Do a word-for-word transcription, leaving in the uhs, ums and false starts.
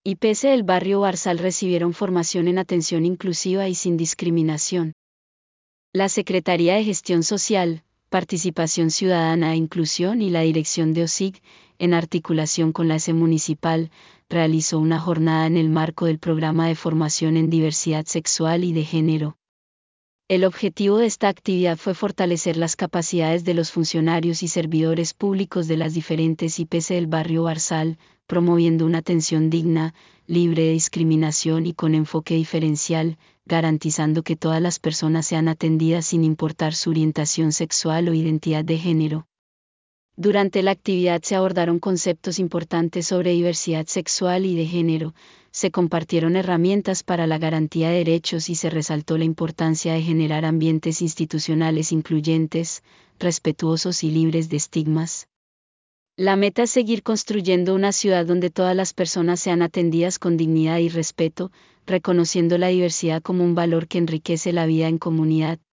Y P C del barrio Barzal recibieron formación en atención inclusiva y sin discriminación. La Secretaría de Gestión Social, Participación Ciudadana e Inclusión y la Dirección de O S I G, en articulación con la S E Municipal, realizó una jornada en el marco del Programa de Formación en Diversidad Sexual y de Género. El objetivo de esta actividad fue fortalecer las capacidades de los funcionarios y servidores públicos de las diferentes I P S del barrio Barzal, promoviendo una atención digna, libre de discriminación y con enfoque diferencial, garantizando que todas las personas sean atendidas sin importar su orientación sexual o identidad de género. Durante la actividad se abordaron conceptos importantes sobre diversidad sexual y de género, se compartieron herramientas para la garantía de derechos y se resaltó la importancia de generar ambientes institucionales incluyentes, respetuosos y libres de estigmas. La meta es seguir construyendo una ciudad donde todas las personas sean atendidas con dignidad y respeto, reconociendo la diversidad como un valor que enriquece la vida en comunidad.